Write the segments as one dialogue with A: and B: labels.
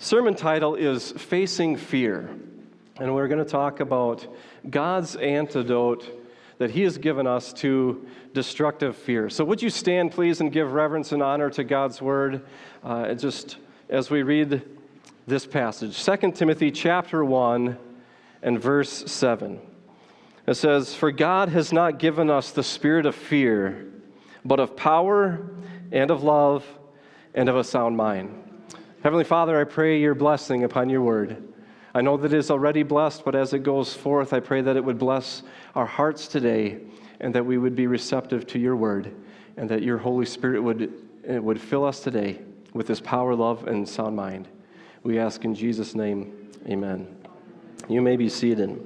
A: sermon title is Facing Fear, and we're going to talk about God's antidote that He has given us to destructive fear. So would you stand, please, and give reverence and honor to God's Word just as we read this passage. 2 Timothy chapter 1 and verse 7. It says, "For God has not given us the spirit of fear, but of power and of love and of a sound mind." Heavenly Father, I pray your blessing upon your word. I know that it is already blessed, but as it goes forth, I pray that it would bless our hearts today and that we would be receptive to your word and that your Holy Spirit would fill us today with this power, love, and sound mind. We ask in Jesus' name, amen. You may be seated.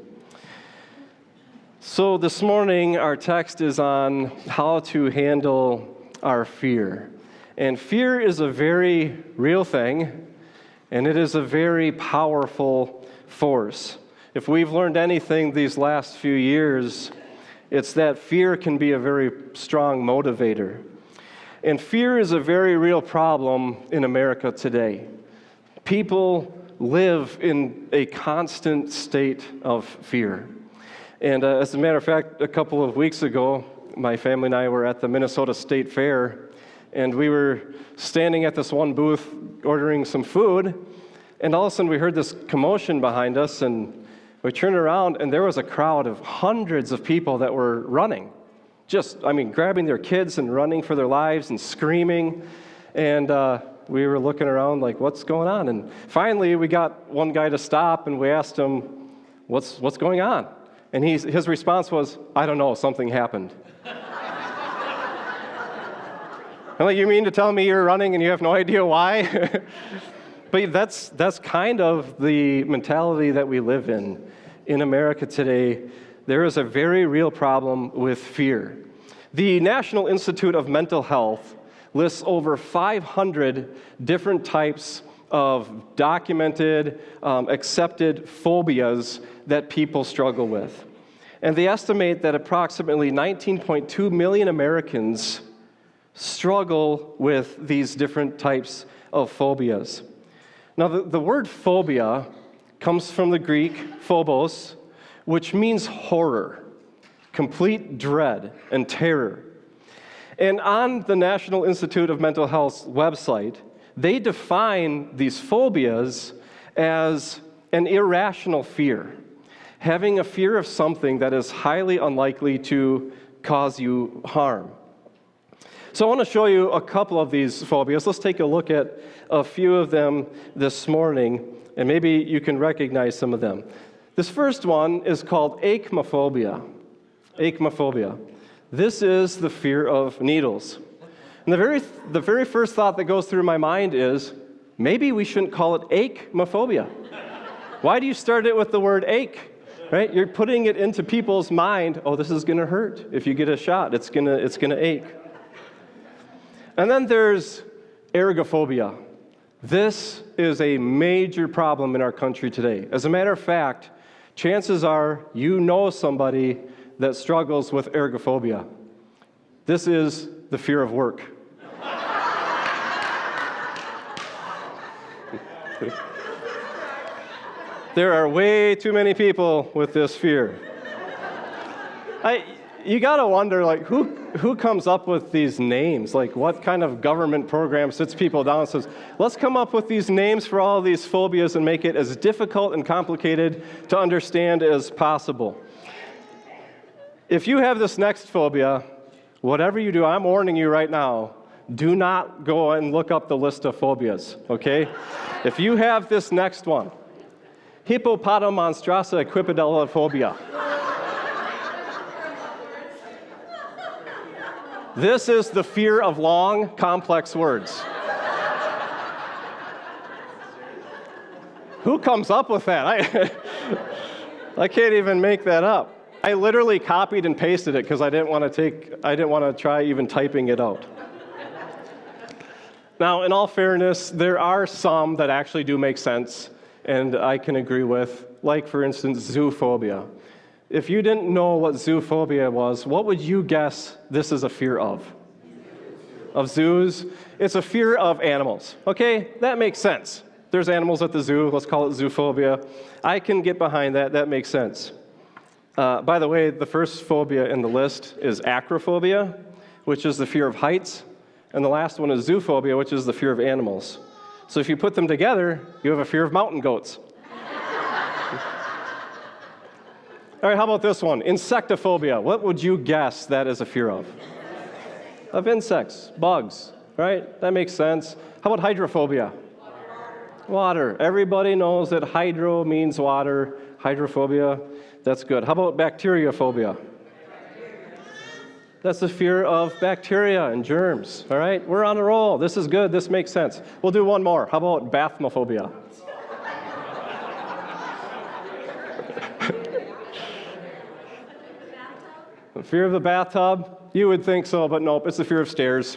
A: So this morning, our text is on how to handle our fear. And fear is a very real thing, and it is a very powerful force. If we've learned anything these last few years, it's that fear can be a very strong motivator. And fear is a very real problem in America today. People live in a constant state of fear. And as a matter of fact, a couple of weeks ago, my family and I were at the Minnesota State Fair, and we were standing at this one booth ordering some food, and all of a sudden we heard this commotion behind us, and we turned around, and there was a crowd of hundreds of people that were running. Grabbing their kids and running for their lives and screaming, and we were looking around like, what's going on? And finally, we got one guy to stop, and we asked him, what's going on? And his response was, I don't know, something happened. I'm like, you mean to tell me you're running and you have no idea why? But that's kind of the mentality that we live in America today. There is a very real problem with fear. The National Institute of Mental Health lists over 500 different types of documented, accepted phobias that people struggle with. And they estimate that approximately 19.2 million Americans struggle with these different types of phobias. Now, the word phobia comes from the Greek phobos, which means horror, complete dread and terror. And on the National Institute of Mental Health's website, they define these phobias as an irrational fear, having a fear of something that is highly unlikely to cause you harm. So I want to show you a couple of these phobias. Let's take a look at a few of them this morning, and maybe you can recognize some of them. This first one is called acmephobia. Acmephobia. This is the fear of needles. And the very first thought that goes through my mind is, maybe we shouldn't call it acmephobia. Why do you start it with the word ache? Right? You're putting it into people's mind, oh, this is going to hurt. If you get a shot, it's going to ache. And then there's ergophobia. This is a major problem in our country today. As a matter of fact, chances are you know somebody that struggles with ergophobia. This is the fear of work. There are way too many people with this fear. You gotta wonder, like, who comes up with these names? Like, what kind of government program sits people down and says, let's come up with these names for all of these phobias and make it as difficult and complicated to understand as possible. If you have this next phobia, whatever you do, I'm warning you right now, do not go and look up the list of phobias, okay? If you have this next one, hippopotamonstrosum equipedellophobia. This is the fear of long, complex words. Who comes up with that? I can't even make that up. I literally copied and pasted it because I didn't want to try even typing it out. Now, in all fairness, there are some that actually do make sense and I can agree with, like, for instance, zoophobia. If you didn't know what zoophobia was, what would you guess this is a fear of? Of zoos? It's a fear of animals. Okay, that makes sense. there's animals at the zoo. Let's call it zoophobia. I can get behind that. That makes sense. By the way, the first phobia in the list is acrophobia, which is the fear of heights. And the last one is zoophobia, which is the fear of animals. So if you put them together, you have a fear of mountain goats. All right, how about this one? Insectophobia. What would you guess that is a fear of? Of insects, bugs, right? That makes sense. How about hydrophobia? Water. Everybody knows that hydro means water. Hydrophobia, that's good. How about bacteriophobia? That's the fear of bacteria and germs, all right? We're on a roll. This is good. This makes sense. We'll do one more. How about bathmophobia? The fear of the bathtub? You would think so, but nope, it's the fear of stairs.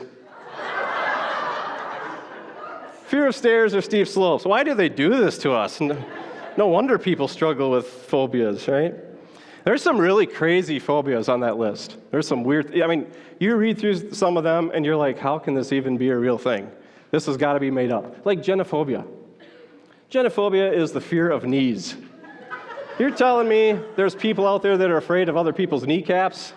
A: Fear of stairs or steep slopes. Why do they do this to us? No wonder people struggle with phobias, right? There's some really crazy phobias on that list. There's some weird, you read through some of them and you're like, how can this even be a real thing? This has got to be made up. Like genophobia. Genophobia is the fear of knees. You're telling me there's people out there that are afraid of other people's kneecaps?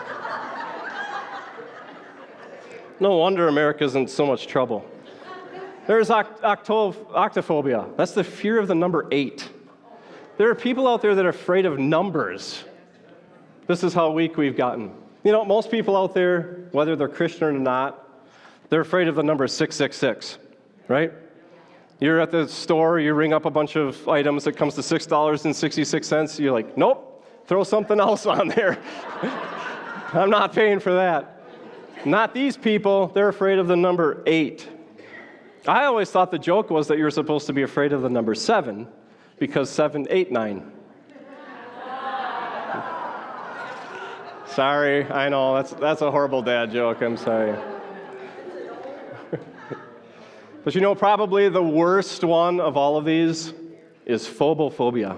A: No wonder America's in so much trouble. There's octophobia. That's the fear of the number 8. There are people out there that are afraid of numbers. This is how weak we've gotten. Most people out there, whether they're Christian or not, they're afraid of the number 666, right? You're at the store, you ring up a bunch of items that comes to $6.66. You're like, nope, throw something else on there. I'm not paying for that. Not these people, they're afraid of the number 8. I always thought the joke was that you're supposed to be afraid of the number 7, because 7, 8, 9. Sorry, I know, that's a horrible dad joke, I'm sorry. But probably the worst one of all of these is phobophobia.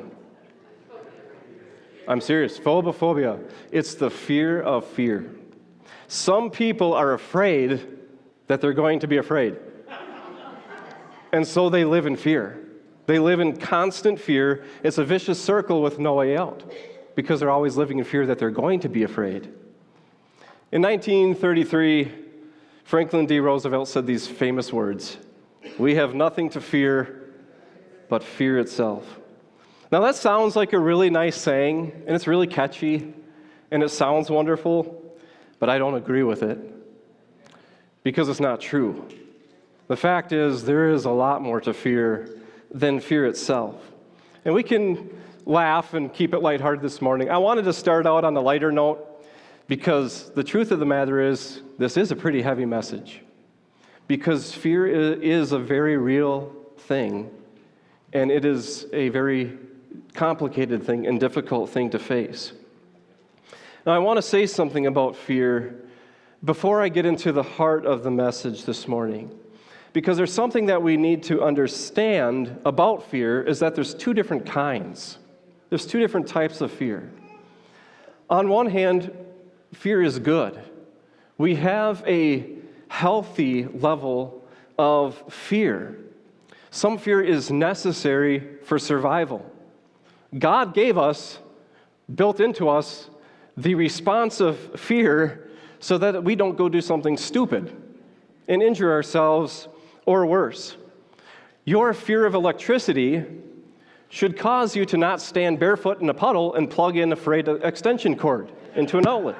A: I'm serious, phobophobia. It's the fear of fear. Some people are afraid that they're going to be afraid. And so they live in fear. They live in constant fear. It's a vicious circle with no way out because they're always living in fear that they're going to be afraid. In 1933, Franklin D. Roosevelt said these famous words, "We have nothing to fear but fear itself." Now that sounds like a really nice saying, and it's really catchy, and it sounds wonderful, but I don't agree with it because it's not true. The fact is, there is a lot more to fear than fear itself. And we can laugh and keep it lighthearted this morning. I wanted to start out on a lighter note because the truth of the matter is, this is a pretty heavy message. Because fear is a very real thing, and it is a very complicated thing and difficult thing to face. Now, I want to say something about fear before I get into the heart of the message this morning. Because there's something that we need to understand about fear is that there's two different kinds. There's two different types of fear. On one hand, fear is good. We have a healthy level of fear. Some fear is necessary for survival. God gave us, built into us, the response of fear so that we don't go do something stupid and injure ourselves or worse. Your fear of electricity should cause you to not stand barefoot in a puddle and plug in a frayed extension cord into an outlet.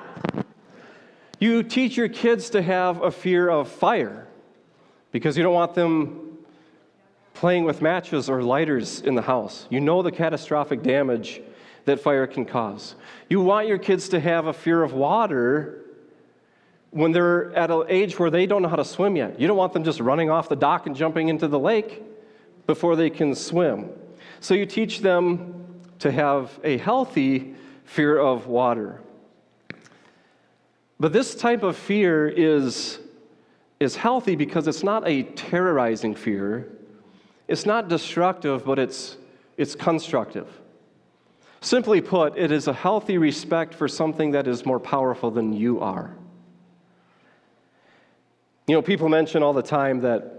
A: You teach your kids to have a fear of fire because you don't want them playing with matches or lighters in the house. You know the catastrophic damage that fire can cause. You want your kids to have a fear of water when they're at an age where they don't know how to swim yet. You don't want them just running off the dock and jumping into the lake before they can swim. So you teach them to have a healthy fear of water. But this type of fear is healthy because it's not a terrorizing fear. It's not destructive, but it's constructive. Simply put, it is a healthy respect for something that is more powerful than you are. People mention all the time that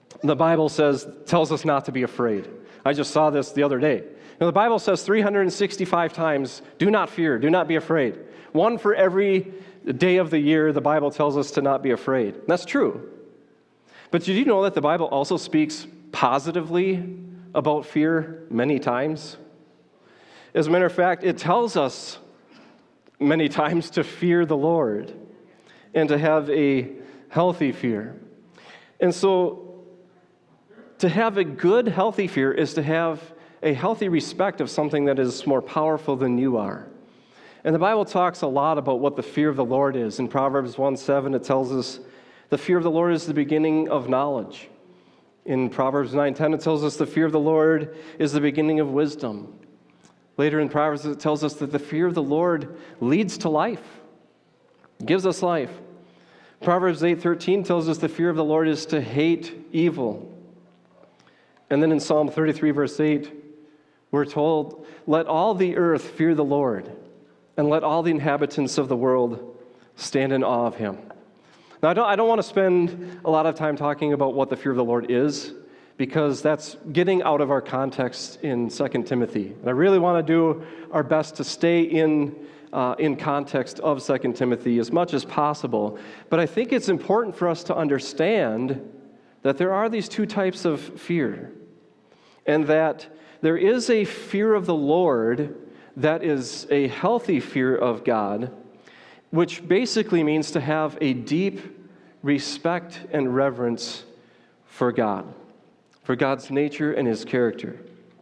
A: the Bible tells us not to be afraid. I just saw this the other day. The Bible says 365 times, do not fear, do not be afraid. One for every day of the year, the Bible tells us to not be afraid. That's true. But did you know that the Bible also speaks positively about fear many times? As a matter of fact, it tells us many times to fear the Lord and to have a healthy fear. And so, to have a good, healthy fear is to have a healthy respect of something that is more powerful than you are. And the Bible talks a lot about what the fear of the Lord is. In Proverbs 1:7, it tells us the fear of the Lord is the beginning of knowledge. In Proverbs 9:10, it tells us the fear of the Lord is the beginning of wisdom. Later in Proverbs, it tells us that the fear of the Lord leads to life, gives us life. Proverbs 8:13 tells us the fear of the Lord is to hate evil. And then in Psalm 33, verse 8, we're told, let all the earth fear the Lord, and let all the inhabitants of the world stand in awe of him. Now, I don't want to spend a lot of time talking about what the fear of the Lord is, because that's getting out of our context in 2 Timothy. And I really want to do our best to stay in context of 2 Timothy as much as possible. But I think it's important for us to understand that there are these two types of fear, and that there is a fear of the Lord that is a healthy fear of God, which basically means to have a deep respect and reverence for God, for God's nature and his character.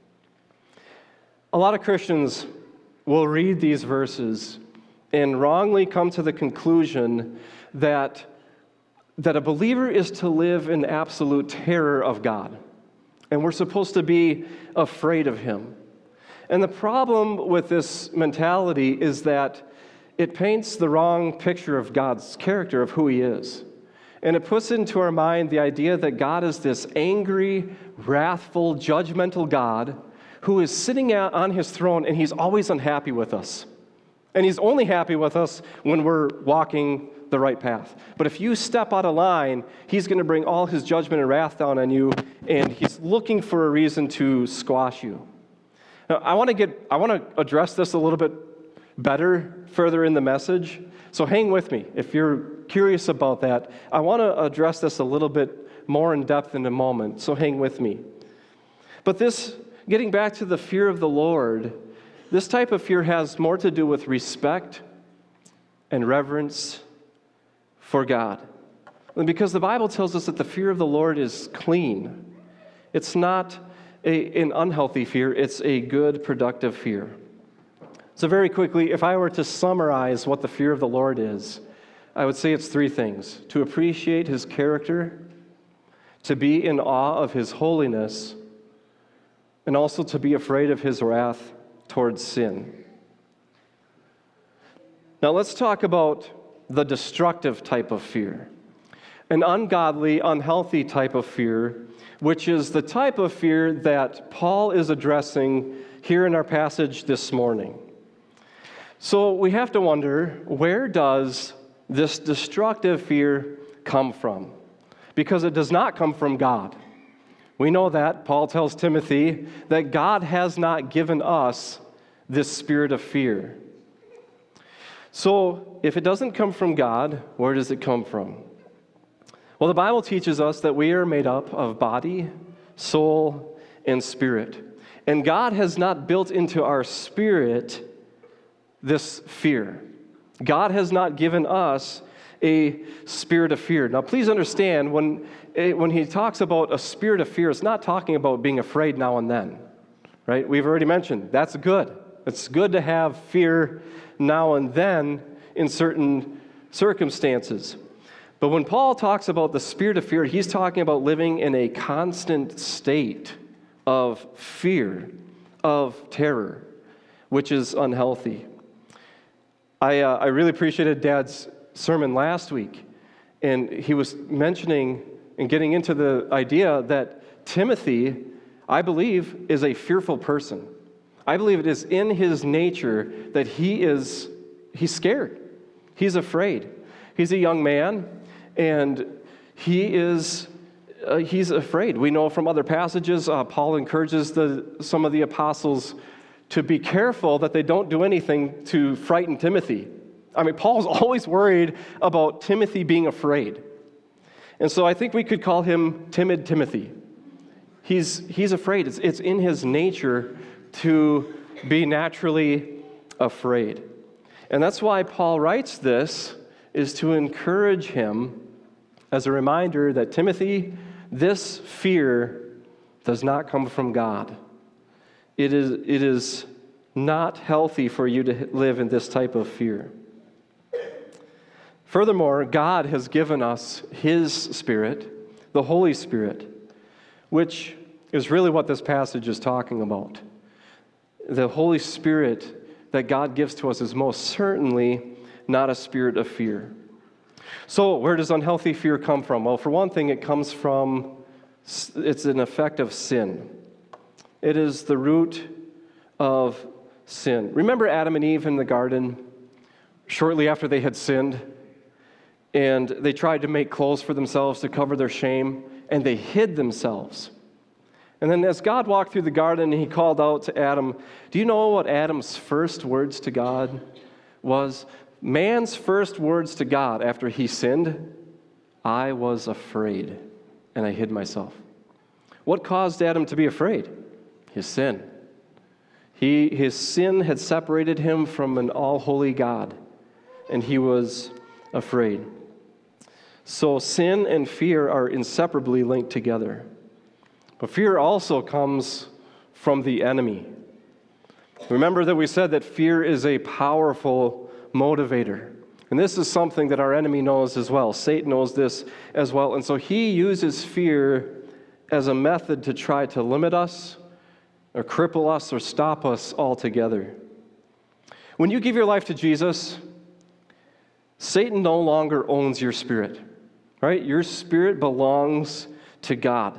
A: A lot of Christians will read these verses and wrongly come to the conclusion that a believer is to live in absolute terror of God, and we're supposed to be afraid of him. And the problem with this mentality is that it paints the wrong picture of God's character, of who he is. And it puts into our mind the idea that God is this angry, wrathful, judgmental God who is sitting on his throne, and he's always unhappy with us. And he's only happy with us when we're walking the right path. But if you step out of line, he's going to bring all his judgment and wrath down on you, and he's looking for a reason to squash you. Now, I want to address this a little bit better further in the message. So hang with me. If you're curious about that, I want to address this a little bit more in depth in a moment. So hang with me. But this, getting back to the fear of the Lord, this type of fear has more to do with respect and reverence for God. And because the Bible tells us that the fear of the Lord is clean. It's not an unhealthy fear. It's a good, productive fear. So very quickly, if I were to summarize what the fear of the Lord is, I would say it's three things: to appreciate his character, to be in awe of his holiness, and also to be afraid of his wrath towards sin. Now let's talk about the destructive type of fear, an ungodly, unhealthy type of fear, which is the type of fear that Paul is addressing here in our passage this morning. So we have to wonder, where does this destructive fear come from? Because it does not come from God. We know that. Paul tells Timothy that God has not given us this spirit of fear. So if it doesn't come from God, where does it come from? Well, the Bible teaches us that we are made up of body, soul, and spirit. And God has not built into our spirit this fear. God has not given us a spirit of fear. Now, please understand, when he talks about a spirit of fear, it's not talking about being afraid now and then, right? We've already mentioned that's good. It's good to have fear now and then in certain circumstances. But when Paul talks about the spirit of fear, he's talking about living in a constant state of fear, of terror, which is unhealthy. I really appreciated Dad's sermon last week, and he was mentioning and getting into the idea that Timothy, I believe, is a fearful person. I believe it is in his nature that he's scared. He's afraid. He's a young man, and he is he's afraid. We know from other passages, Paul encourages some of the apostles to be careful that they don't do anything to frighten Timothy. I mean, Paul's always worried about Timothy being afraid. And so I think we could call him timid Timothy. He's afraid. It's in his nature to be naturally afraid. And that's why Paul writes this, is to encourage him as a reminder that, Timothy, this fear does not come from God. It is not healthy for you to live in this type of fear. Furthermore, God has given us His Spirit, the Holy Spirit, which is really what this passage is talking about. The Holy Spirit that God gives to us is most certainly not a spirit of fear. So where does unhealthy fear come from? Well, for one thing, it's an effect of sin. It is the root of sin. Remember Adam and Eve in the garden, shortly after they had sinned, and they tried to make clothes for themselves to cover their shame, and they hid themselves. And then as God walked through the garden, He called out to Adam. Do you know what Adam's first words to God was? Man's first words to God after he sinned, I was afraid, and I hid myself. What caused Adam to be afraid? His sin. His sin had separated him from an all-holy God, and he was afraid. So sin and fear are inseparably linked together. But fear also comes from the enemy. Remember that we said that fear is a powerful motivator. And this is something that our enemy knows as well. Satan knows this as well. And so he uses fear as a method to try to limit us, or cripple us, or stop us altogether. When you give your life to Jesus, Satan no longer owns your spirit, right? Your spirit belongs to God.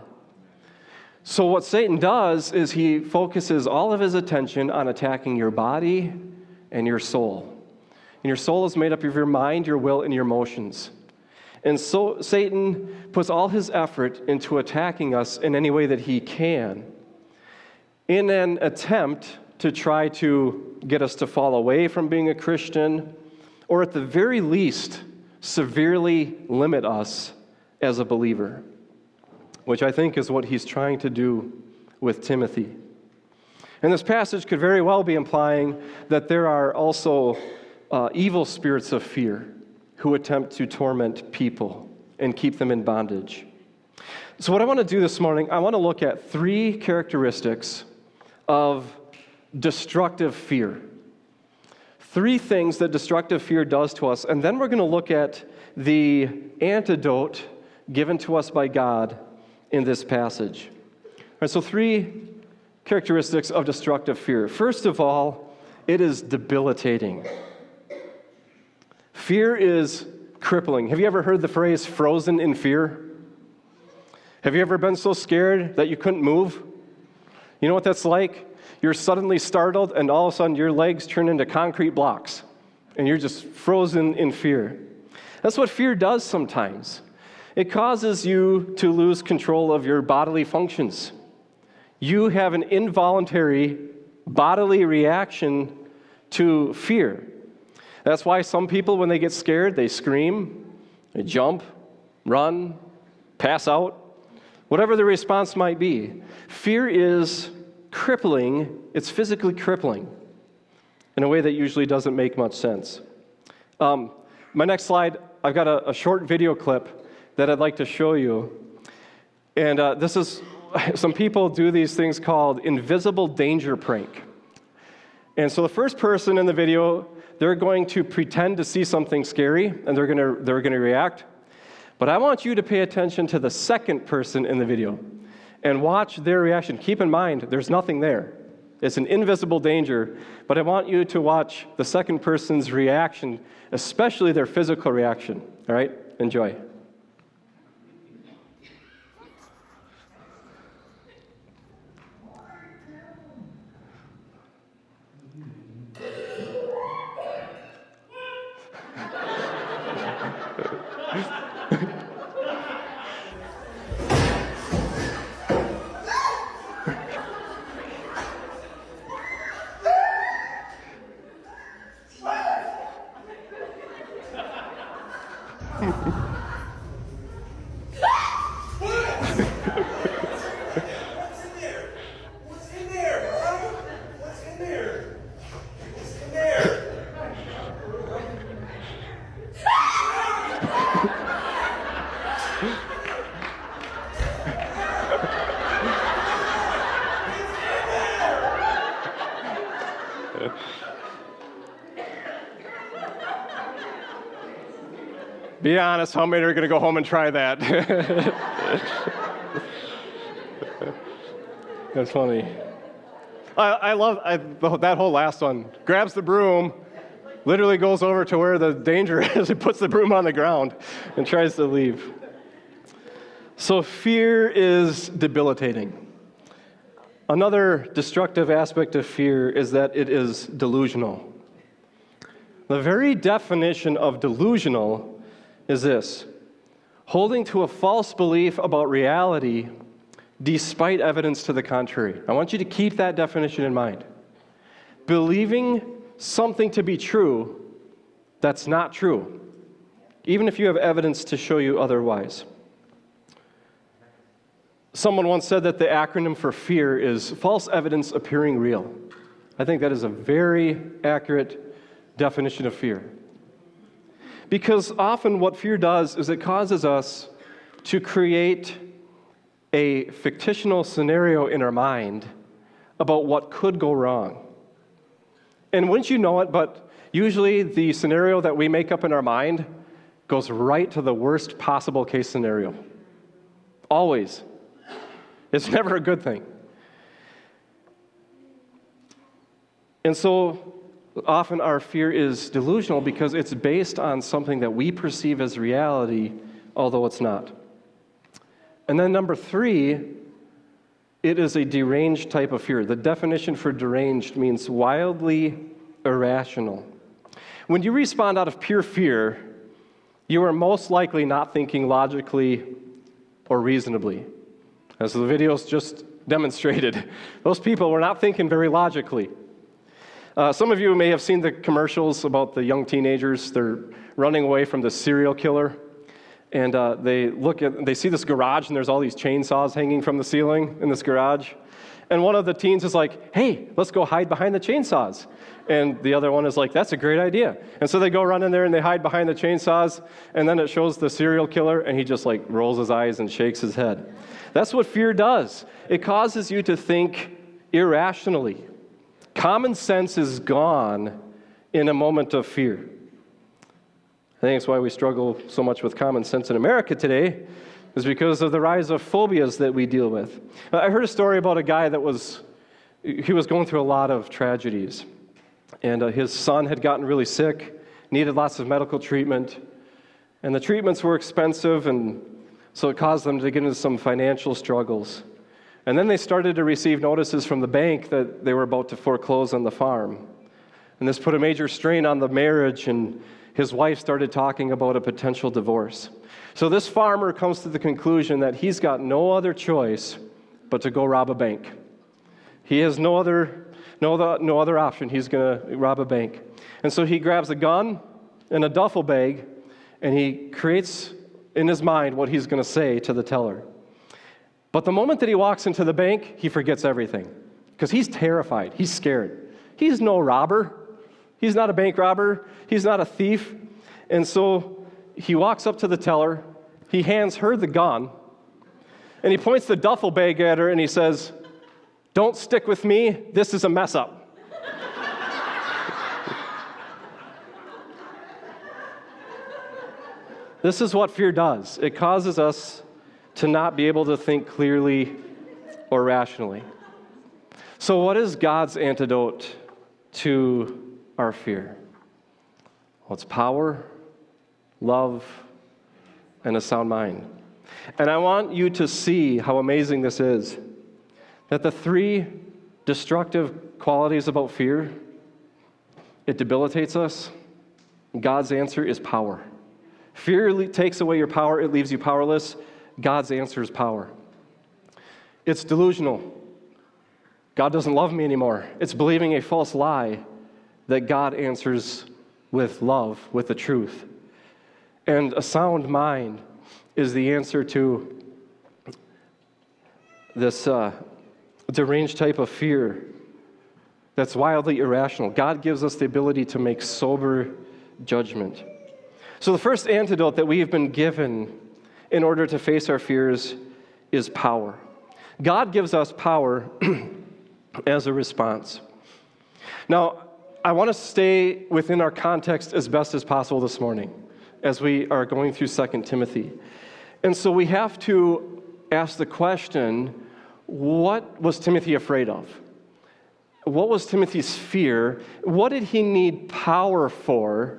A: So what Satan does is he focuses all of his attention on attacking your body and your soul. And your soul is made up of your mind, your will, and your emotions. And so Satan puts all his effort into attacking us in any way that he can, in an attempt to try to get us to fall away from being a Christian, or at the very least, severely limit us as a believer, which I think is what he's trying to do with Timothy. And this passage could very well be implying that there are also evil spirits of fear who attempt to torment people and keep them in bondage. So what I want to do this morning, I want to look at 3 characteristics of destructive fear. 3 things that destructive fear does to us, and then we're going to look at the antidote given to us by God in this passage. All right, so 3 characteristics of destructive fear. First of all, it is debilitating. Fear is crippling. Have you ever heard the phrase frozen in fear? Have you ever been so scared that you couldn't move? You know what that's like? You're suddenly startled, and all of a sudden your legs turn into concrete blocks, and you're just frozen in fear. That's what fear does sometimes. It causes you to lose control of your bodily functions. You have an involuntary bodily reaction to fear. That's why some people, when they get scared, they scream, they jump, run, pass out, whatever the response might be. Fear is crippling. It's physically crippling in a way that usually doesn't make much sense. My next slide, I've got a short video clip that I'd like to show you. And this is, some people do these things called invisible danger prank. And so the first person in the video, they're going to pretend to see something scary, and they're going to react. But I want you to pay attention to the second person in the video and watch their reaction. Keep in mind, there's nothing there. It's an invisible danger, but I want you to watch the second person's reaction, especially their physical reaction. All right? Enjoy. Be honest, how many are going to go home and try that? That's funny. I love that whole last one. Grabs the broom, literally goes over to where the danger is and puts the broom on the ground and tries to leave. So fear is debilitating. Another destructive aspect of fear is that it is delusional. The very definition of delusional is this: holding to a false belief about reality despite evidence to the contrary. I want you to keep that definition in mind. Believing something to be true that's not true, even if you have evidence to show you otherwise. Someone once said that the acronym for fear is false evidence appearing real. I think that is a very accurate definition of fear. Because often what fear does is it causes us to create a fictional scenario in our mind about what could go wrong. And wouldn't you know it, but usually the scenario that we make up in our mind goes right to the worst possible case scenario. Always. It's never a good thing. And so often our fear is delusional because it's based on something that we perceive as reality, although it's not. And then number 3, it is a deranged type of fear. The definition for deranged means wildly irrational. When you respond out of pure fear, you are most likely not thinking logically or reasonably. As the videos just demonstrated, those people were not thinking very logically. Some of you may have seen the commercials about the young teenagers. They're running away from the serial killer. And they see this garage, and there's all these chainsaws hanging from the ceiling in this garage. And one of the teens is like, hey, let's go hide behind the chainsaws. And the other one is like, that's a great idea. And so they go run in there, and they hide behind the chainsaws, and then it shows the serial killer, and he just like rolls his eyes and shakes his head. That's what fear does. It causes you to think irrationally. Common sense is gone in a moment of fear. I think it's why we struggle so much with common sense in America today, is because of the rise of phobias that we deal with. I heard a story about a guy that was going through a lot of tragedies. And his son had gotten really sick, needed lots of medical treatment. And the treatments were expensive, and so it caused them to get into some financial struggles. And then they started to receive notices from the bank that they were about to foreclose on the farm. And this put a major strain on the marriage, and his wife started talking about a potential divorce. So this farmer comes to the conclusion that he's got no other choice but to go rob a bank. He has no other option. He's going to rob a bank. And so he grabs a gun and a duffel bag, and he creates in his mind what he's going to say to the teller. But the moment that he walks into the bank, he forgets everything because he's terrified. He's scared. He's no robber. He's not a bank robber. He's not a thief. And so he walks up to the teller. He hands her the gun, and he points the duffel bag at her, and he says, "Don't stick with me. This is a mess up." This is what fear does. It causes us to not be able to think clearly or rationally. So what is God's antidote to our fear? Well, it's power, love, and a sound mind. And I want you to see how amazing this is, that the 3 destructive qualities about fear, it debilitates us. God's answer is power. Fear takes away your power, it leaves you powerless. God's answer is power. It's delusional. God doesn't love me anymore. It's believing a false lie that God answers with love, with the truth. And a sound mind is the answer to this deranged type of fear that's wildly irrational. God gives us the ability to make sober judgment. So the first antidote that we've been given in order to face our fears is power. God gives us power as a response. Now, I want to stay within our context as best as possible this morning as we are going through 2 Timothy. And so we have to ask the question, what was Timothy afraid of? What was Timothy's fear? What did he need power for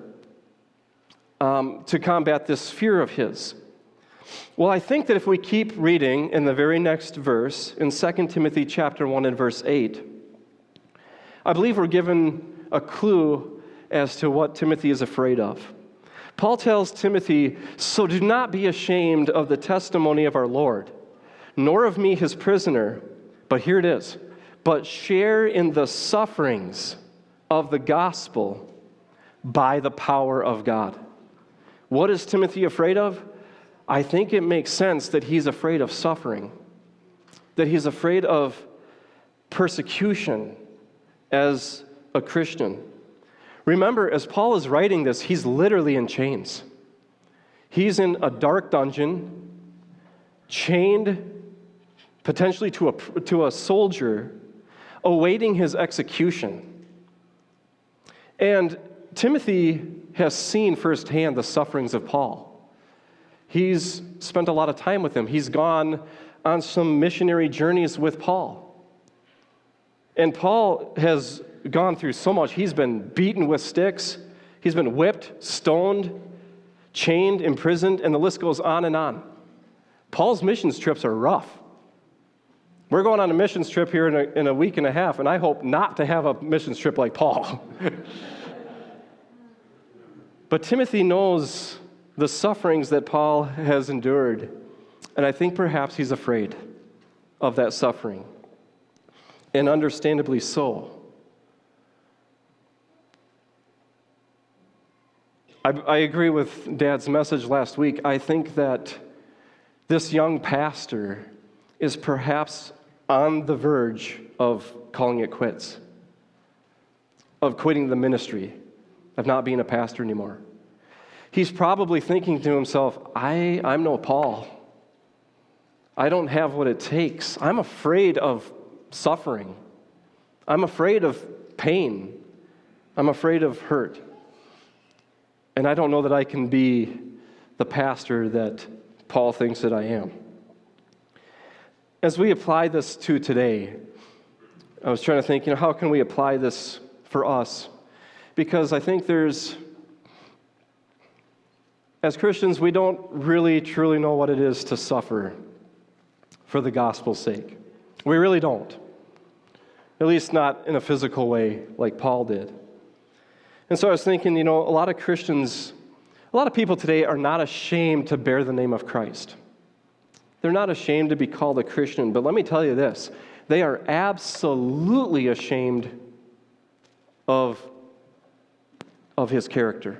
A: to combat this fear of his? Well, I think that if we keep reading in the very next verse, in 2 Timothy chapter 1 and verse 8, I believe we're given a clue as to what Timothy is afraid of. Paul tells Timothy, "So do not be ashamed of the testimony of our Lord, nor of me his prisoner," but here it is, "but share in the sufferings of the gospel by the power of God." What is Timothy afraid of? I think it makes sense that he's afraid of suffering, that he's afraid of persecution as a Christian. Remember, as Paul is writing this, he's literally in chains. He's in a dark dungeon, chained potentially to a soldier, awaiting his execution. And Timothy has seen firsthand the sufferings of Paul. He's spent a lot of time with him. He's gone on some missionary journeys with Paul. And Paul has gone through so much. He's been beaten with sticks. He's been whipped, stoned, chained, imprisoned, and the list goes on and on. Paul's missions trips are rough. We're going on a missions trip here in a week and a half, and I hope not to have a missions trip like Paul. But Timothy knows the sufferings that Paul has endured, and I think perhaps he's afraid of that suffering, and understandably so. I agree with Dad's message last week. I think that this young pastor is perhaps on the verge of calling it quits, of quitting the ministry, of not being a pastor anymore. He's probably thinking to himself, I'm no Paul. I don't have what it takes. I'm afraid of suffering. I'm afraid of pain. I'm afraid of hurt. And I don't know that I can be the pastor that Paul thinks that I am. As we apply this to today, I was trying to think, how can we apply this for us? Because I think as Christians, we don't really truly know what it is to suffer for the gospel's sake. We really don't. At least not in a physical way like Paul did. And so I was thinking, a lot of Christians, a lot of people today are not ashamed to bear the name of Christ. They're not ashamed to be called a Christian, but let me tell you this, they are absolutely ashamed of his character.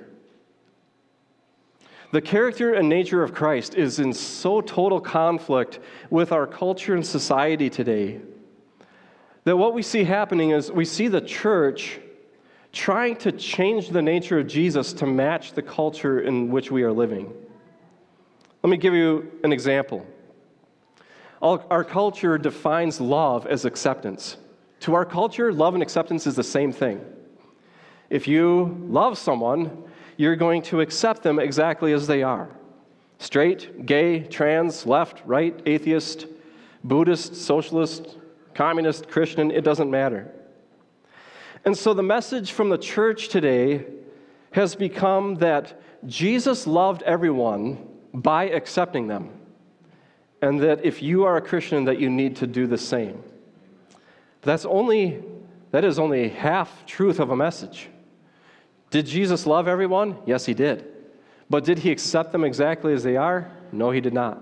A: The character and nature of Christ is in so total conflict with our culture and society today that what we see happening is we see the church trying to change the nature of Jesus to match the culture in which we are living. Let me give you an example. Our culture defines love as acceptance. To our culture, love and acceptance is the same thing. If you love someone, you're going to accept them exactly as they are. Straight, gay, trans, left, right, atheist, Buddhist, socialist, communist, Christian, it doesn't matter. And so the message from the church today has become that Jesus loved everyone by accepting them, and that if you are a Christian, that you need to do the same. But that is only half truth of a message. Did Jesus love everyone? Yes, he did. But did he accept them exactly as they are? No, he did not.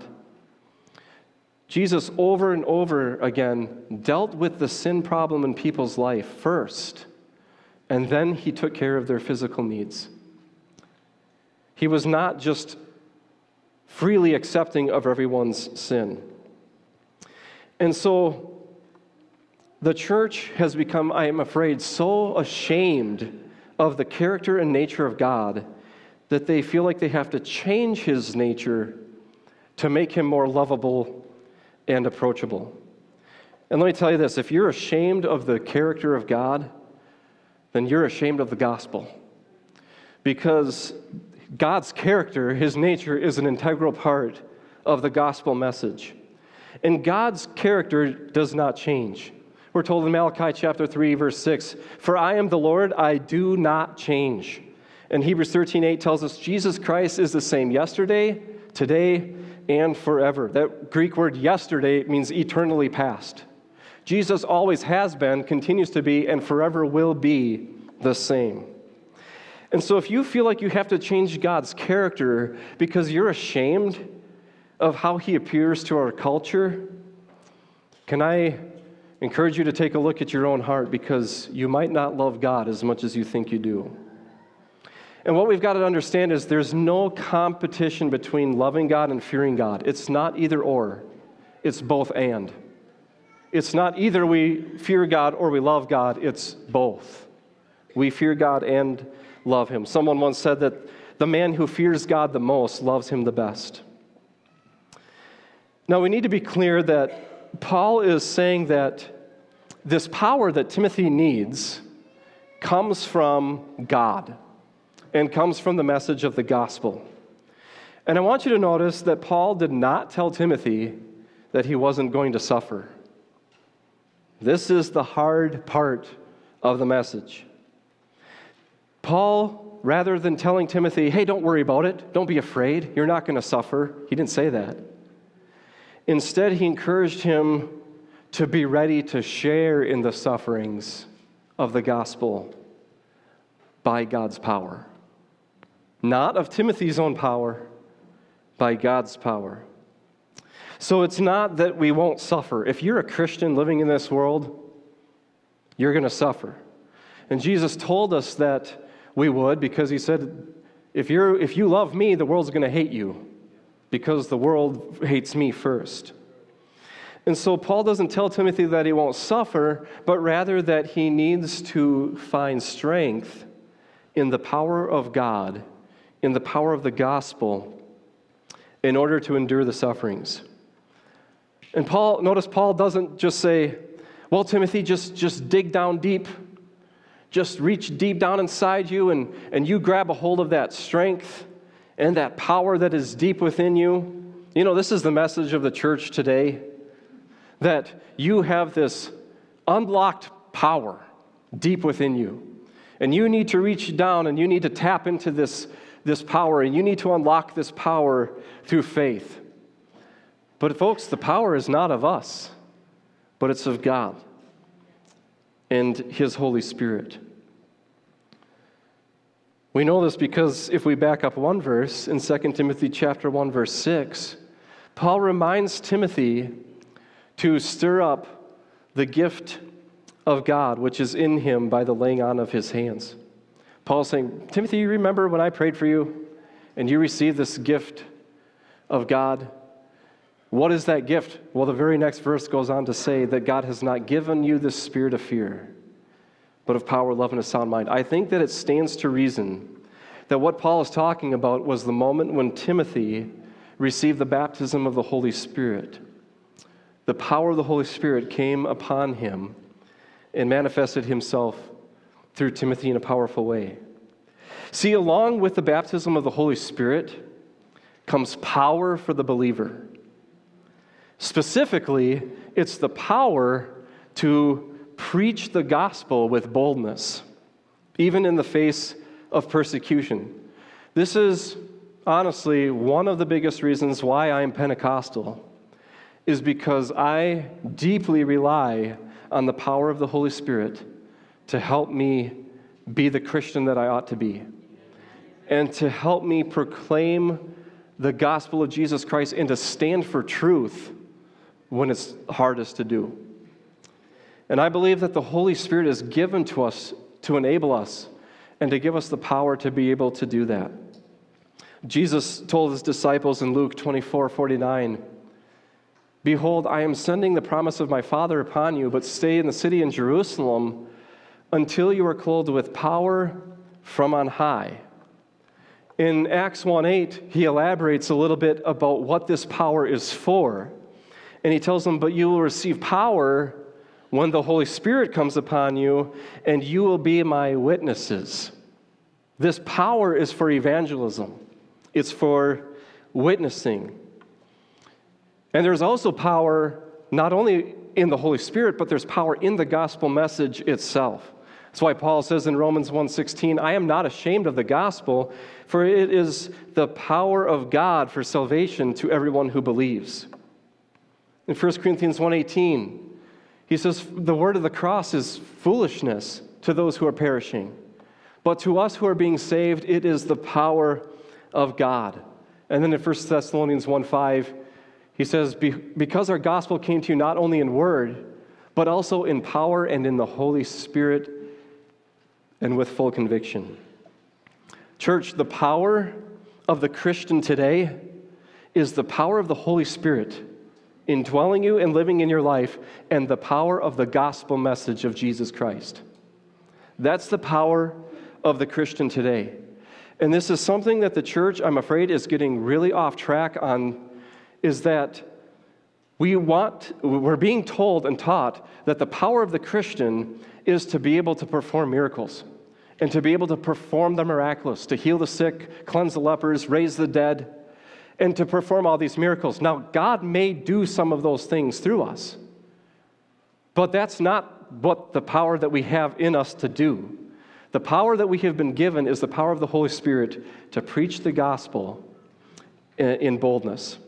A: Jesus over and over again dealt with the sin problem in people's life first, and then he took care of their physical needs. He was not just freely accepting of everyone's sin. And so the church has become, I am afraid, so ashamed of the character and nature of God that they feel like they have to change his nature to make him more lovable and approachable. And let me tell you this, if you're ashamed of the character of God, then you're ashamed of the gospel. Because God's character, his nature, is an integral part of the gospel message. And God's character does not change. We're told in Malachi chapter 3, verse 6, "For I am the Lord, I do not change." And Hebrews 13:8 tells us Jesus Christ is the same yesterday, today, and forever. That Greek word yesterday means eternally past. Jesus always has been, continues to be, and forever will be the same. And so if you feel like you have to change God's character because you're ashamed of how he appears to our culture, can I encourage you to take a look at your own heart, because you might not love God as much as you think you do. And what we've got to understand is there's no competition between loving God and fearing God. It's not either or. It's both and. It's not either we fear God or we love God. It's both. We fear God and love him. Someone once said that the man who fears God the most loves him the best. Now, we need to be clear that Paul is saying that this power that Timothy needs comes from God and comes from the message of the gospel. And I want you to notice that Paul did not tell Timothy that he wasn't going to suffer. This is the hard part of the message. Paul, rather than telling Timothy, hey, don't worry about it, don't be afraid, you're not going to suffer, he didn't say that. Instead, he encouraged him to be ready to share in the sufferings of the gospel by God's power. Not of Timothy's own power, by God's power. So it's not that we won't suffer. If you're a Christian living in this world, you're going to suffer. And Jesus told us that we would, because he said, if you love me, the world's going to hate you, because the world hates me first. And so Paul doesn't tell Timothy that he won't suffer, but rather that he needs to find strength in the power of God, in the power of the gospel, in order to endure the sufferings. And notice Paul doesn't just say, well, Timothy, just dig down deep. Just reach deep down inside you and you grab a hold of that strength and that power that is deep within you. You know, this is the message of the church today, that you have this unlocked power deep within you. And you need to reach down and you need to tap into this power, and you need to unlock this power through faith. But folks, the power is not of us, but it's of God and his Holy Spirit. We know this because if we back up one verse in 2 Timothy chapter 1, verse 6, Paul reminds Timothy to stir up the gift of God, which is in him by the laying on of his hands. Paul's saying, Timothy, you remember when I prayed for you and you received this gift of God? What is that gift? Well, the very next verse goes on to say that God has not given you the spirit of fear, but of power, love, and a sound mind. I think that it stands to reason that what Paul is talking about was the moment when Timothy received the baptism of the Holy Spirit. The power of the Holy Spirit came upon him and manifested himself through Timothy in a powerful way. See, along with the baptism of the Holy Spirit comes power for the believer. Specifically, it's the power to preach the gospel with boldness, even in the face of persecution. This is honestly one of the biggest reasons why I am Pentecostal, is because I deeply rely on the power of the Holy Spirit to help me be the Christian that I ought to be, and to help me proclaim the gospel of Jesus Christ and to stand for truth when it's hardest to do. And I believe that the Holy Spirit is given to us to enable us and to give us the power to be able to do that. Jesus told his disciples in Luke 24:49, "Behold, I am sending the promise of my Father upon you, but stay in the city in Jerusalem until you are clothed with power from on high." In Acts 1:8, he elaborates a little bit about what this power is for. And he tells them, "But you will receive power when the Holy Spirit comes upon you, and you will be my witnesses. This power is for evangelism. It's for witnessing. And there's also power not only in the Holy Spirit, but there's power in the gospel message itself. That's why Paul says in Romans 1:16, I am not ashamed of the gospel, for it is the power of God for salvation to everyone who believes. In 1 Corinthians 1:18, he says, the word of the cross is foolishness to those who are perishing. But to us who are being saved, it is the power of God. And then in 1 Thessalonians 1:5, he says, because our gospel came to you not only in word, but also in power and in the Holy Spirit and with full conviction. Church, the power of the Christian today is the power of the Holy Spirit indwelling you and living in your life, and the power of the gospel message of Jesus Christ. That's the power of the Christian today. And this is something that the church, I'm afraid, is getting really off track on, is that we're being told and taught that the power of the Christian is to be able to perform miracles and to be able to perform the miraculous, to heal the sick, cleanse the lepers, raise the dead, and to perform all these miracles. Now, God may do some of those things through us, but that's not what the power that we have in us to do. The power that we have been given is the power of the Holy Spirit to preach the gospel in boldness.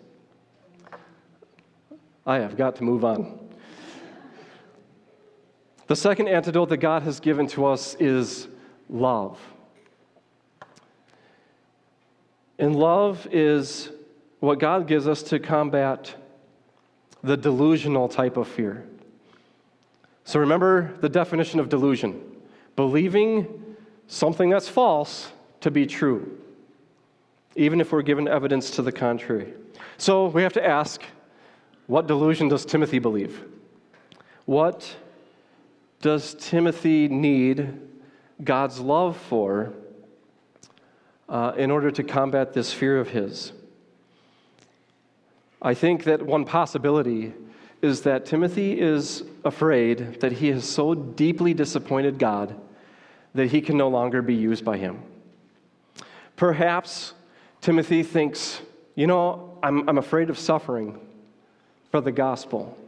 A: I have got to move on. The second antidote that God has given to us is love. And love is what God gives us to combat the delusional type of fear. So remember the definition of delusion: believing something that's false to be true, even if we're given evidence to the contrary. So we have to ask, what delusion does Timothy believe? What does Timothy need God's love for in order to combat this fear of his? I think that one possibility is that Timothy is afraid that he has so deeply disappointed God that he can no longer be used by him. Perhaps Timothy thinks, I'm afraid of suffering for the gospel.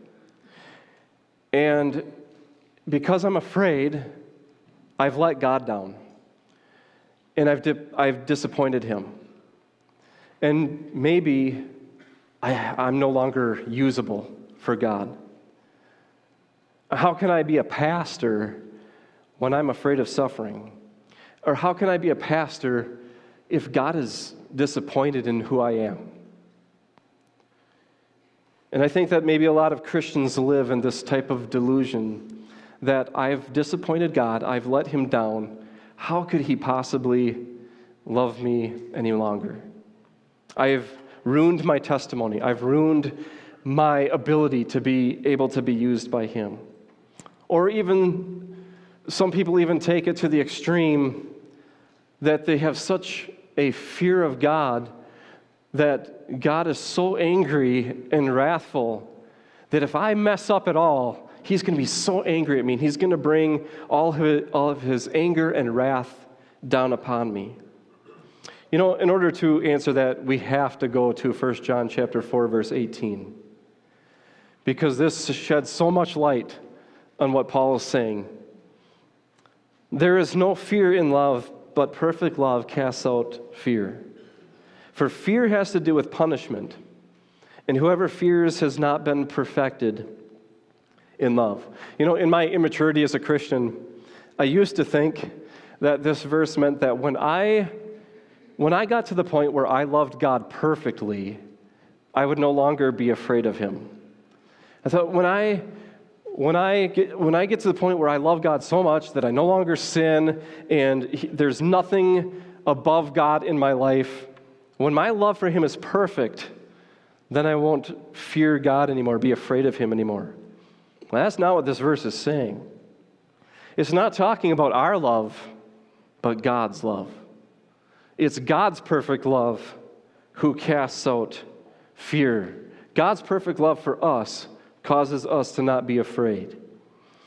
A: And because I'm afraid, I've let God down. And I've disappointed him. And maybe I'm no longer usable for God. How can I be a pastor when I'm afraid of suffering? Or how can I be a pastor if God is disappointed in who I am? And I think that maybe a lot of Christians live in this type of delusion that I've disappointed God, I've let him down. How could he possibly love me any longer? I've ruined my testimony. I've ruined my ability to be able to be used by him. Or even, some people even take it to the extreme that they have such a fear of God that God is so angry and wrathful that if I mess up at all, he's going to be so angry at me, and he's going to bring all of his anger and wrath down upon me. In order to answer that, we have to go to 1 John chapter 4, verse 18. Because this sheds so much light on what Paul is saying. There is no fear in love, but perfect love casts out fear. For fear has to do with punishment, and whoever fears has not been perfected in love. In my immaturity as a Christian, I used to think that this verse meant that when I got to the point where I loved God perfectly, I would no longer be afraid of him. I thought when I get to the point where I love God so much that I no longer sin and there's nothing above God in my life, when my love for him is perfect, then I won't fear God anymore, be afraid of him anymore. Well, that's not what this verse is saying. It's not talking about our love, but God's love. It's God's perfect love who casts out fear. God's perfect love for us causes us to not be afraid.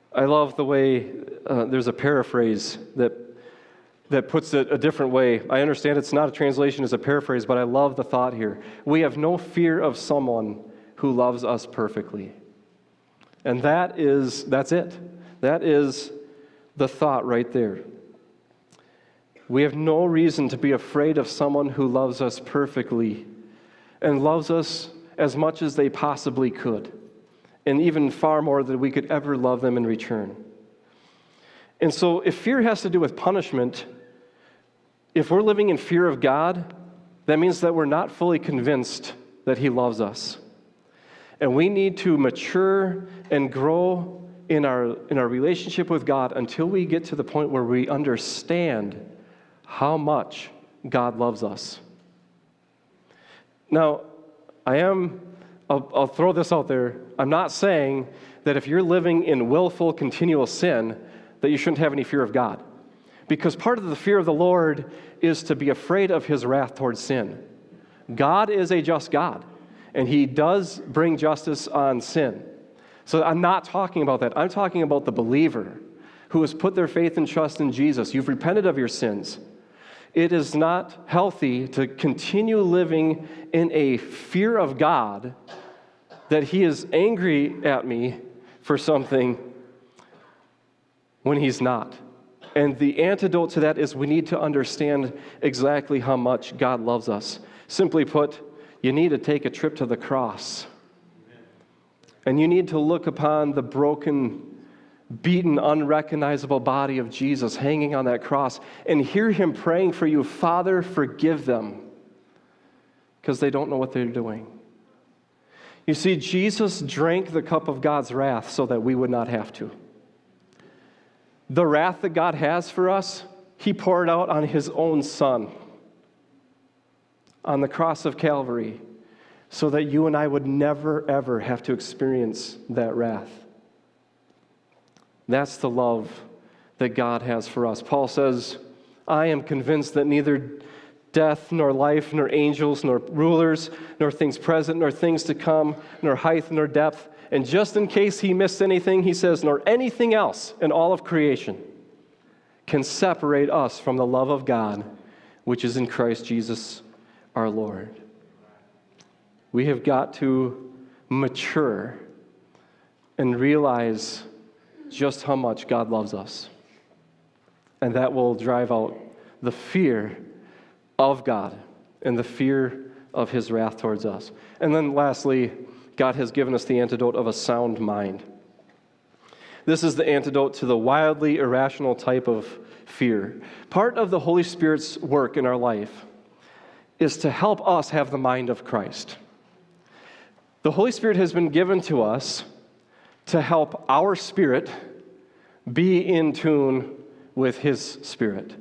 A: I love the way there's a paraphrase that puts it a different way. I understand it's not a translation, it's a paraphrase, but I love the thought here. We have no fear of someone who loves us perfectly. And that's it. That is the thought right there. We have no reason to be afraid of someone who loves us perfectly and loves us as much as they possibly could, and even far more than we could ever love them in return. And so if fear has to do with punishment, if we're living in fear of God, that means that we're not fully convinced that He loves us. And we need to mature and grow in our relationship with God until we get to the point where we understand how much God loves us. Now, I'll throw this out there. I'm not saying that if you're living in willful, continual sin, that you shouldn't have any fear of God. Because part of the fear of the Lord is to be afraid of His wrath towards sin. God is a just God, and He does bring justice on sin. So I'm not talking about that. I'm talking about the believer who has put their faith and trust in Jesus. You've repented of your sins. It is not healthy to continue living in a fear of God that He is angry at me for something when He's not. And the antidote to that is we need to understand exactly how much God loves us. Simply put, you need to take a trip to the cross. And you need to look upon the broken, beaten, unrecognizable body of Jesus hanging on that cross and hear Him praying for you, Father, forgive them, because they don't know what they're doing. You see, Jesus drank the cup of God's wrath so that we would not have to. The wrath that God has for us, He poured out on His own Son on the cross of Calvary so that you and I would never, ever have to experience that wrath. That's the love that God has for us. Paul says, I am convinced that neither death, nor life, nor angels, nor rulers, nor things present, nor things to come, nor height, nor depth. And just in case he missed anything, he says, nor anything else in all of creation can separate us from the love of God, which is in Christ Jesus our Lord. We have got to mature and realize just how much God loves us. And that will drive out the fear of God and the fear of His wrath towards us. And then lastly, God has given us the antidote of a sound mind. This is the antidote to the wildly irrational type of fear. Part of the Holy Spirit's work in our life is to help us have the mind of Christ. The Holy Spirit has been given to us to help our spirit be in tune with His Spirit,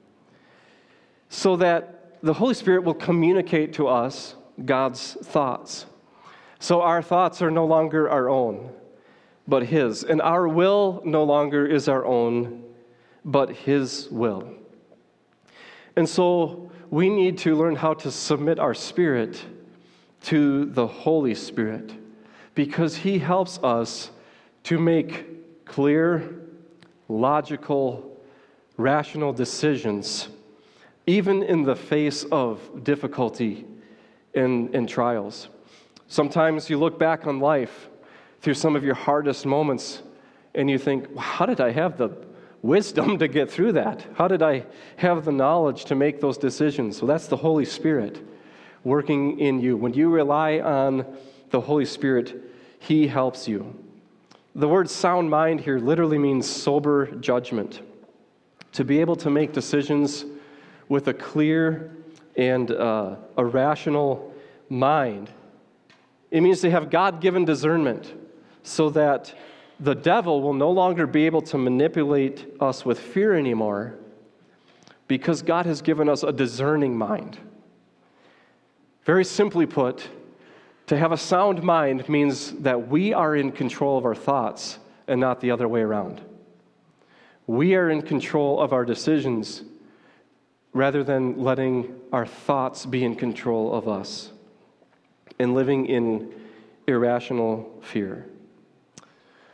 A: so that the Holy Spirit will communicate to us God's thoughts. So our thoughts are no longer our own, but His. And our will no longer is our own, but His will. And so we need to learn how to submit our spirit to the Holy Spirit, because He helps us to make clear, logical, rational decisions, even in the face of difficulty and trials. Sometimes you look back on life through some of your hardest moments and you think, how did I have the wisdom to get through that? How did I have the knowledge to make those decisions? Well, that's the Holy Spirit working in you. When you rely on the Holy Spirit, He helps you. The word sound mind here literally means sober judgment. To be able to make decisions with a clear and a rational mind. It means to have God-given discernment so that the devil will no longer be able to manipulate us with fear anymore, because God has given us a discerning mind. Very simply put, to have a sound mind means that we are in control of our thoughts and not the other way around. We are in control of our decisions rather than letting our thoughts be in control of us and living in irrational fear.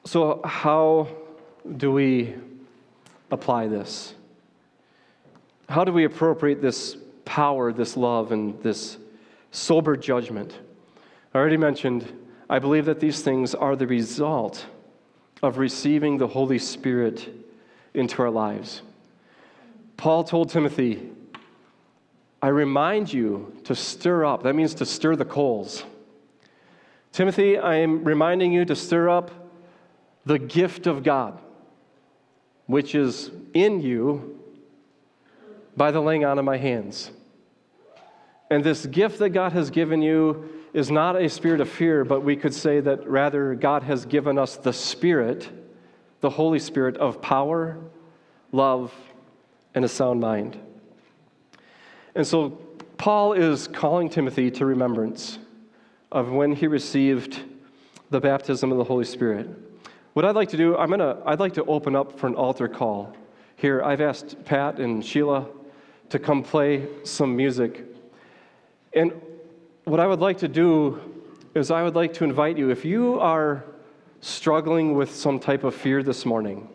A: So how do we apply this? How do we appropriate this power, this love, and this sober judgment? I already mentioned, I believe that these things are the result of receiving the Holy Spirit into our lives. Paul told Timothy, I remind you to stir up. That means to stir the coals. Timothy, I am reminding you to stir up the gift of God, which is in you by the laying on of my hands. And this gift that God has given you is not a spirit of fear, but we could say that rather God has given us the Spirit, the Holy Spirit of power, love, and a sound mind. And so Paul is calling Timothy to remembrance of when he received the baptism of the Holy Spirit. What I'd like to do, I'd like to open up for an altar call here. I've asked Pat and Sheila to come play some music. And what I would like to do is I would like to invite you, if you are struggling with some type of fear this morning,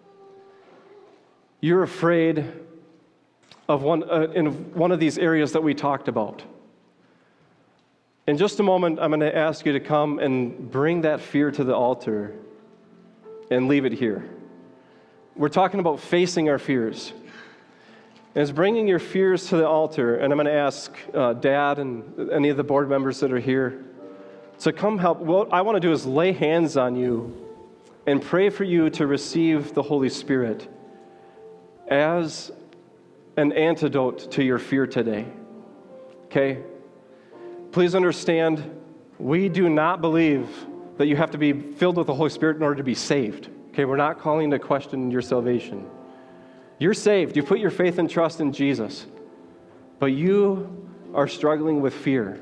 A: you're afraid of in one of these areas that we talked about. In just a moment, I'm going to ask you to come and bring that fear to the altar and leave it here. We're talking about facing our fears. And it's bringing your fears to the altar, and I'm going to ask Dad and any of the board members that are here to come help. What I want to do is lay hands on you and pray for you to receive the Holy Spirit as an antidote to your fear today. Okay? Please understand, we do not believe that you have to be filled with the Holy Spirit in order to be saved. Okay? We're not calling into question your salvation. You're saved. You put your faith and trust in Jesus. But you are struggling with fear.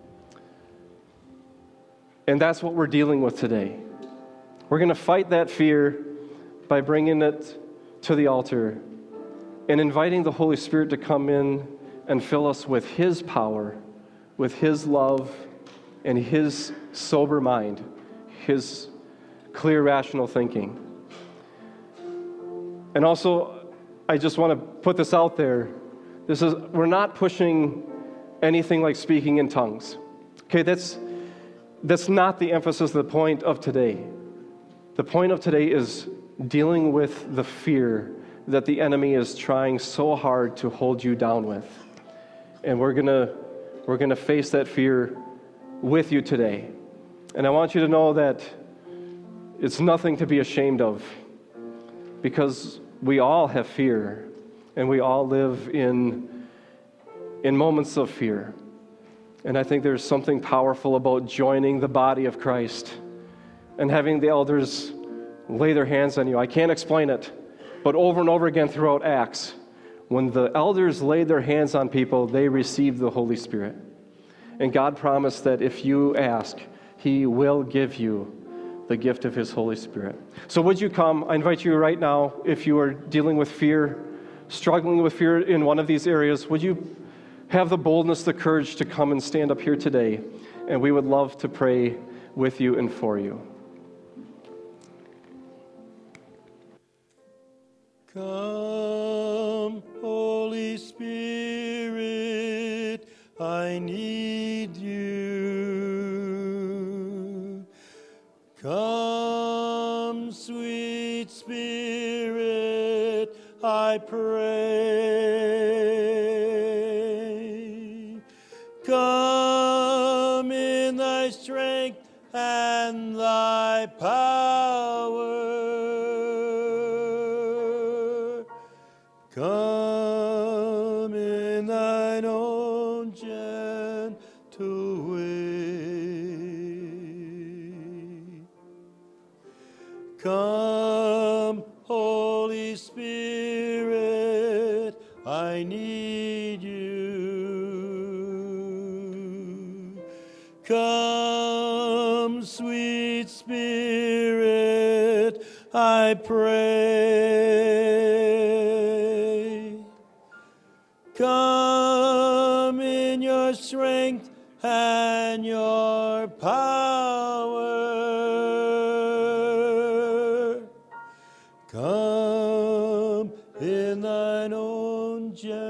A: And that's what we're dealing with today. We're going to fight that fear by bringing it to the altar and inviting the Holy Spirit to come in and fill us with His power, with His love, and His sober mind, His clear, rational thinking. And also, I just want to put this out there. We're not pushing anything like speaking in tongues. Okay, that's not the emphasis, the point of today. The point of today is dealing with the fear that the enemy is trying so hard to hold you down with. And we're gonna face that fear with you today. And I want you to know that it's nothing to be ashamed of, because we all have fear, and we all live in moments of fear. And I think there's something powerful about joining the body of Christ and having the elders lay their hands on you. I can't explain it, but over and over again throughout Acts, when the elders laid their hands on people, they received the Holy Spirit. And God promised that if you ask, He will give you the gift of His Holy Spirit. So would you come? I invite you right now, if you are dealing with fear, struggling with fear in one of these areas, would you have the boldness, the courage to come and stand up here today? And we would love to pray with you and for you.
B: Come, Holy Spirit, I need you. Come, sweet Spirit, I pray. Come in thy strength and thy power. Come in thine own gentle way. Come, Holy Spirit, I need you. Come, sweet Spirit, I pray. Come in your strength and your power. Come in thine own gentle